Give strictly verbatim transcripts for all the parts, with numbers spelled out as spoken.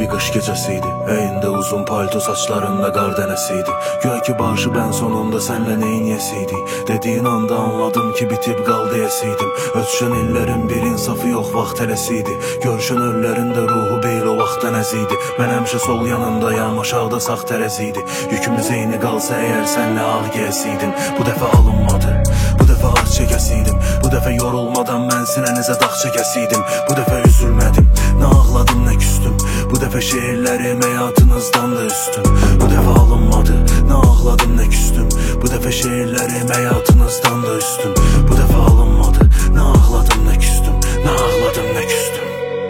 bir qış gecəsiydi. Əyində uzun palto, saçlarında qar dənəsiydi. Güya ki başı bən sonunda sənlə neyin yesiydi. Dediyin anda anladım ki bitib qal deyəsiydim. Ötüşən illərin bir insafı yox, vaxt tələsiydi. Görüşən öllərin də ruhu beyl o vaxtdan əziydi. Mən həmişə sol yanındayam, aşağıda sağ tərəziydi. Yükümüz eyni qalsa əgər sənlə ağ giyəsiydim. Bu dəfə alınmadı, bu dəfə ağ çəkəsiydim. Bu dəfə yorulmadan mən sinənizə dağ çəkəsiydim. Bu dəfə üzülmədim, nə ağladım nə küstüm. Bu dəfə şeirlərim həyatınızdan da üstün. Bu dəfə alınmadı, nə ağladım nə küstüm. Bu dəfə şeirlərim həyatınızdan da üstün. Bu dəfə alınmadı, nə ağladım nə küstüm. Nə ağladım nə küstüm.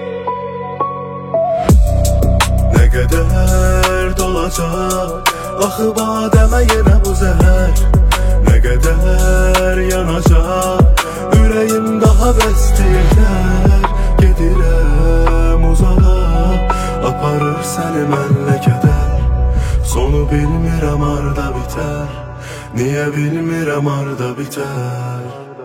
Nə qədər dolacaq axı badəmə yenə bu zəhər. Nə qədər yanacaq ürəyim daha bəstəyirlər. Gedirəm uzağa, aparır səni mənlə kədər. Sonu bilmirəm harda bitər, niyə bilmirəm harda bitər.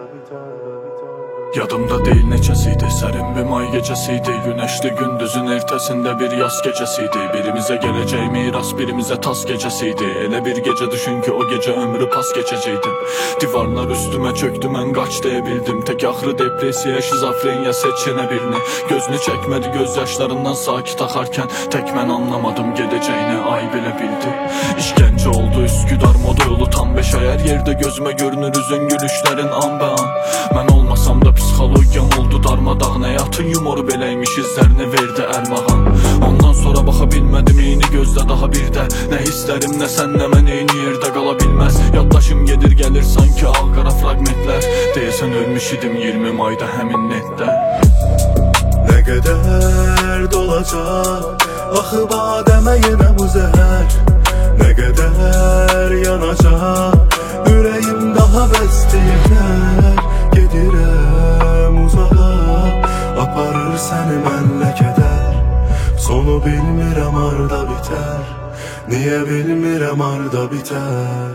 Yadımda deyil neçəsiydi, sərin bir may gecəsiydi. Günəşli gündüzün ertəsində bir yaz gecəsiydi. Birimizə gələcək miras, birimizə tas gecəsiydi. Elə bir gecə düşün ki o gecə ömrü pas keçəcəkdim. Divarlar üstümə çöktü, mən qaç deyə bildim. Tək axırı depresiya, şizofreniya seçənə birini. Gözünü çəkmədi göz yaşlarından sakit axarkən. Tək mən anlamadım gedəcəyini, ay belə bildi. İşgəncə oldu Üsküdar moda yolu tam beş ay. Hər yerdə gözümə görünür üzün gülüşlərin an be an. Mən olmasam da psixologiyam oldu darmadağın. Həyatın yumoru beləymiş, izlərini verdi ərmağan. Ondan sonra baxa bilmədim eyni gözlə daha bir də. Nə hisslərim nə sən nə mən eyni yerdə qala bilməz. Yaddaşım gedir gəlir sanki ağ-qara fragmentlər. Deyəsən ölmüş idim iyirmi mayda həmin netdə. Nə qədər dolacaq axı badəmə yenə bu zəhər. Nə qədər yanacaq ürəyim daha bəstəyirlər. Gedirəm uzağa, aparır səni mənlə kədər. Sonu bilmirəm harda bitər, niyə bilmirəm harda bitər.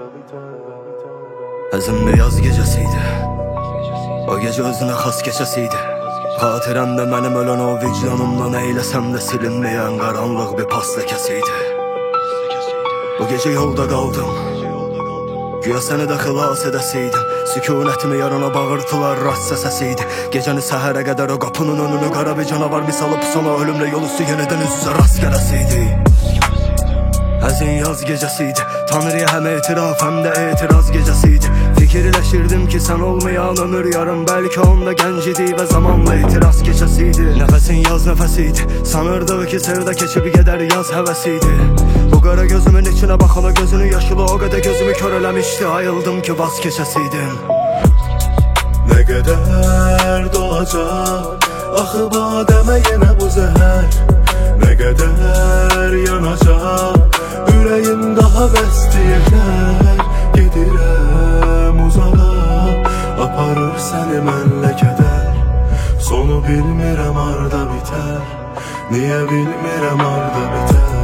Əzim bir yaz gecəsiydi, o gecə özünə xas keçəsiydi. Xatirəmdə mənim ölən o vicdanımdan eyləsəm də silinməyən qaranlıq bir pas ləkəsiydi. Bu gecə yolda qaldım, güya səni də xilas edəsiydim. Sükunətimi yarana bağırtılar rast səsiydi. Gecəni səhərə qədər o qapının önünü qara bir canavar misalı pusana ölümlə yol üstü yenidən üz-üzə rast gələsiydi. Həzin yaz gecəsiydi, Tanrıya həm etiraf həm də etiraz gecəsiydi. Fikirləşirdim ki sən olmayan ömür yarım, bəlkə onda gənc idi və zamanla etiraz keçəsiydi. Nəfəsin yaz nəfəsiydi, sanırdı ki sevdə keçib gedər yaz həvəsiydi. Bu qara gözümün içinə baxana gözünü yaşılı o qədər gözümü kör eləmişdi. Ayıldım ki vaz keçəsiydim. Nə qədər dolacaq axı badəmə yenə bu zəhər. Nə qədər yanacaq ürəyim daha bəstəyirlər. Gedirəm uzağa, aparır səni mənlə kədər. Sonu bilmirəm harda bitər, niyə bilmirəm harda bitər.